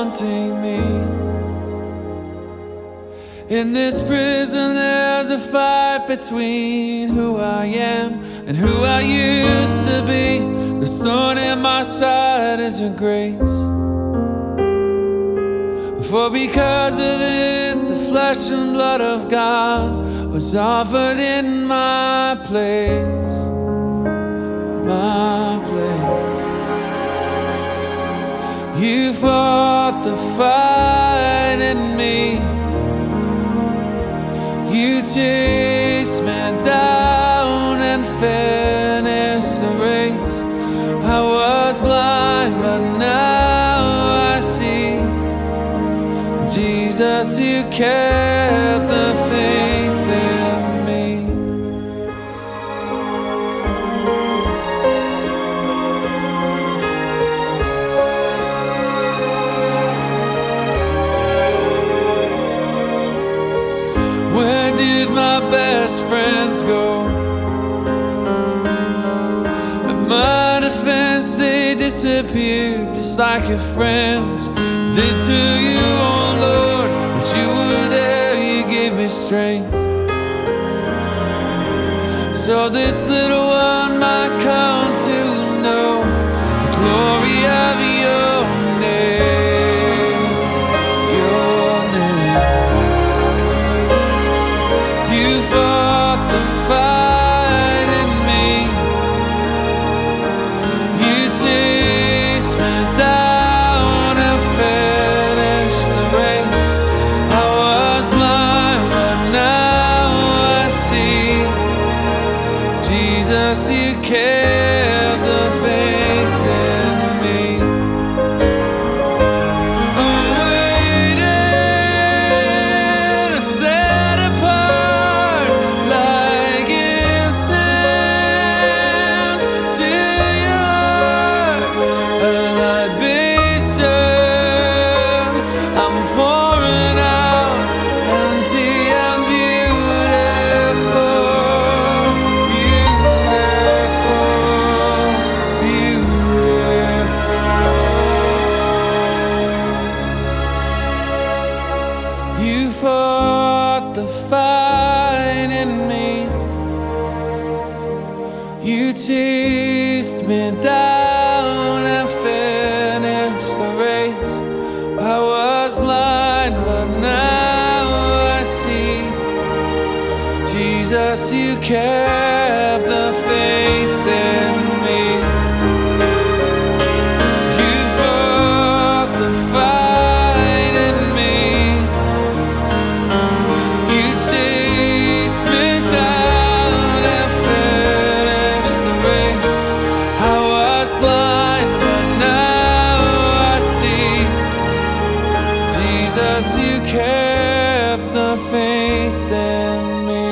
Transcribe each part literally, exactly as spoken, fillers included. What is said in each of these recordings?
haunting me. In this prison there's a fight between who I am and who I used to be. The thorn in my side is your grace, for because of it the flesh and blood of God was offered in my place, my place. You fought the fight in me. You chased me down and finished the race. I was blind, but now I see. Jesus, you kept the faith in me. Where did my best friends go? At my defense, they disappeared, just like your friends did to you, oh Lord. But you were there, you gave me strength, so this little one might come to know the glory of your name, your name. You fought the fight in me. You chased me down and finished the race. I was blind, but now I see. Jesus, you kept the faith in me. I'm waiting, set apart like incense to your heart. A libation I'm pouring out, empty and beautiful, beautiful, beautiful. You fought the fight in me. You chased me down and finished the race. I was blind, but now I see. Jesus, you kept the faith in me. You fought the fight in me. You chased me down and finished the race. I was blind, but now I see. Jesus, you kept the faith in me.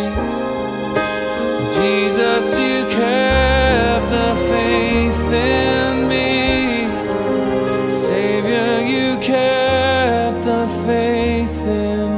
Jesus, you kept the faith in me. Savior, you kept the faith in me.